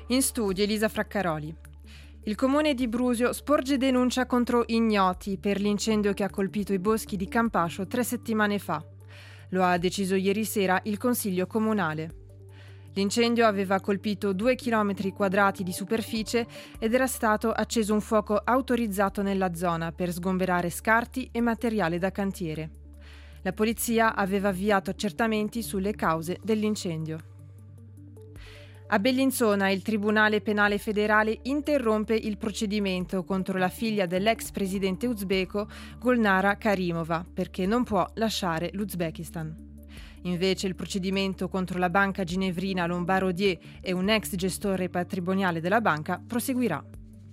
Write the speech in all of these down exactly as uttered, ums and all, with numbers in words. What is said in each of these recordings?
In studio Elisa Fraccaroli. Il comune di Brusio sporge denuncia contro ignoti per l'incendio che ha colpito i boschi di Campascio tre settimane fa. Lo ha deciso ieri sera il Consiglio Comunale. L'incendio aveva colpito due chilometri quadrati di superficie ed era stato acceso un fuoco autorizzato nella zona per sgomberare scarti e materiale da cantiere. La polizia aveva avviato accertamenti sulle cause dell'incendio. A Bellinzona il Tribunale Penale Federale interrompe il procedimento contro la figlia dell'ex presidente uzbeko Gulnara Karimova perché non può lasciare l'Uzbekistan. Invece il procedimento contro la banca ginevrina Lombard Odier e un ex gestore patrimoniale della banca proseguirà.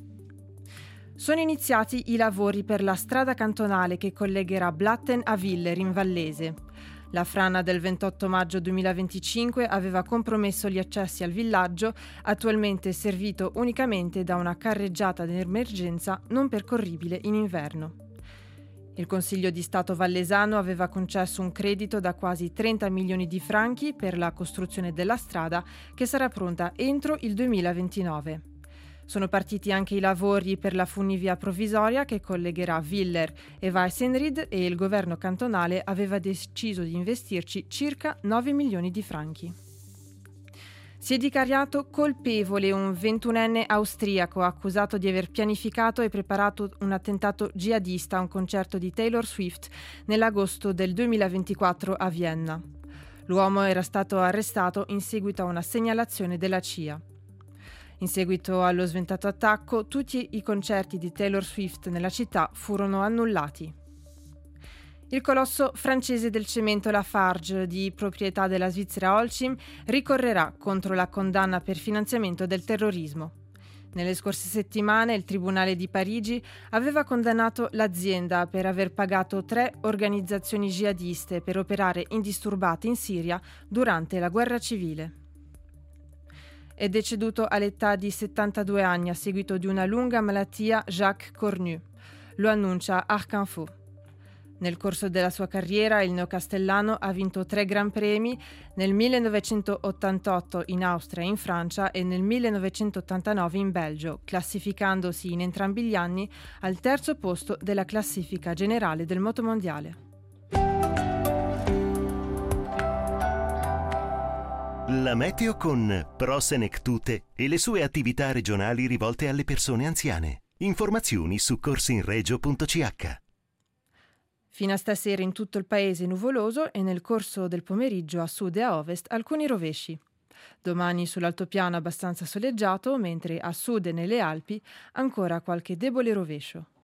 Sono iniziati i lavori per la strada cantonale che collegherà Blatten a Viller in Vallese. La frana del ventotto maggio duemilaventicinque aveva compromesso gli accessi al villaggio, attualmente servito unicamente da una carreggiata d'emergenza non percorribile in inverno. Il Consiglio di Stato vallesano aveva concesso un credito da quasi trenta milioni di franchi per la costruzione della strada, che sarà pronta entro il duemilaventinove. Sono partiti anche i lavori per la funivia provvisoria che collegherà Viller e Weissenried e il governo cantonale aveva deciso di investirci circa nove milioni di franchi. Si è dichiarato colpevole un ventunenne austriaco accusato di aver pianificato e preparato un attentato jihadista a un concerto di Taylor Swift nell'agosto del duemilaventiquattro a Vienna. L'uomo era stato arrestato in seguito a una segnalazione della C I A. In seguito allo sventato attacco, tutti i concerti di Taylor Swift nella città furono annullati. Il colosso francese del cemento Lafarge, di proprietà della Svizzera Holcim, ricorrerà contro la condanna per finanziamento del terrorismo. Nelle scorse settimane il Tribunale di Parigi aveva condannato l'azienda per aver pagato tre organizzazioni jihadiste per operare indisturbate in Siria durante la guerra civile. È deceduto all'età di settantadue anni a seguito di una lunga malattia Jacques Cornu. Lo annuncia Arc-Info. Nel corso della sua carriera il neocastellano ha vinto tre Gran Premi nel millenovecentottantotto in Austria e in Francia e nel millenovecentottantanove in Belgio, classificandosi in entrambi gli anni al terzo posto della classifica generale del motomondiale. La meteo con Pro-Senectute e le sue attività regionali rivolte alle persone anziane. Informazioni su corsinregio punto c h. Fino a stasera in tutto il paese nuvoloso e nel corso del pomeriggio a sud e a ovest alcuni rovesci. Domani sull'altopiano abbastanza soleggiato, mentre a sud e nelle Alpi ancora qualche debole rovescio.